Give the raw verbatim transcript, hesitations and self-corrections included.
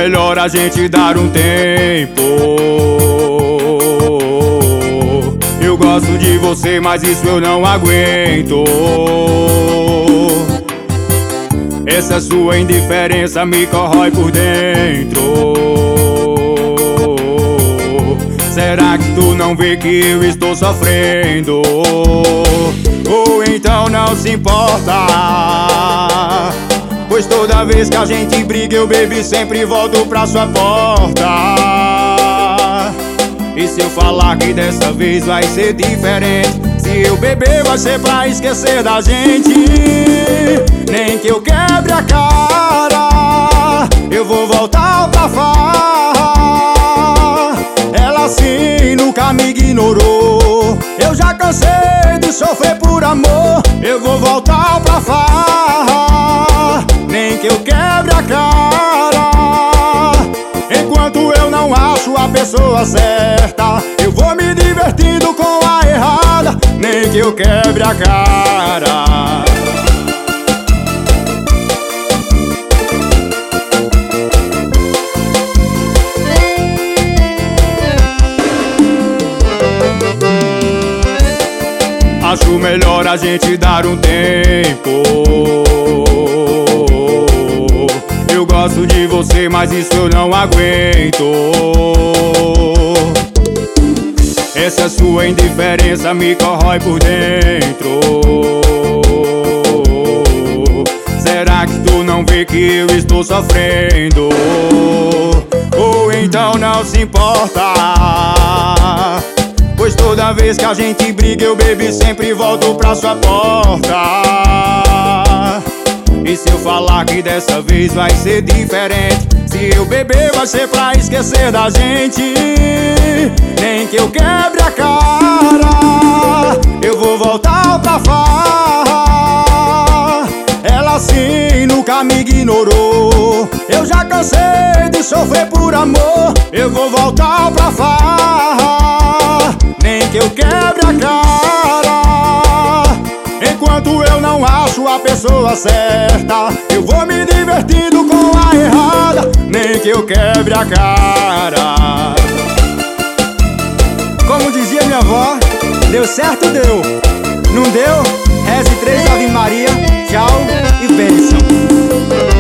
melhor a gente dar um tempo. Eu gosto de você, mas isso eu não aguento. Essa sua indiferença me corrói por dentro. Será que tu não vê que eu estou sofrendo? Ou então não se importa, pois toda vez que a gente briga eu, baby, sempre volto pra sua porta. E se eu falar que dessa vez vai ser diferente, se eu beber vai ser pra esquecer da gente. Nem que eu quebre a cara, eu vou voltar pra farra. Ela assim nunca me ignorou. Eu já cansei de sofrer por amor. Eu vou voltar pra farra, nem que eu quebre a cara. Enquanto eu não acho a pessoa certa, eu vou me divertindo com a errada, nem que eu quebre a cara. Acho melhor a gente dar um tempo. Eu gosto de você, mas isso eu não aguento. Essa sua indiferença me corrói por dentro. Será que tu não vê que eu estou sofrendo? Ou então não se importa, pois toda vez que a gente briga eu, baby, sempre volto pra sua porta. E se eu falar que dessa vez vai ser diferente, se eu beber vai ser pra esquecer da gente. Nem que eu quebre a cara, eu vou voltar pra farra. Ela assim nunca me ignorou. Eu já cansei de sofrer por amor. Eu vou voltar pra farra, nem que eu quebre a cara. Enquanto eu não acho a pessoa certa, eu vou me divertindo com a errada, nem que eu quebre a cara. Como dizia minha avó, deu certo, deu. Não deu? Reze três Ave Maria, tchau e bênção.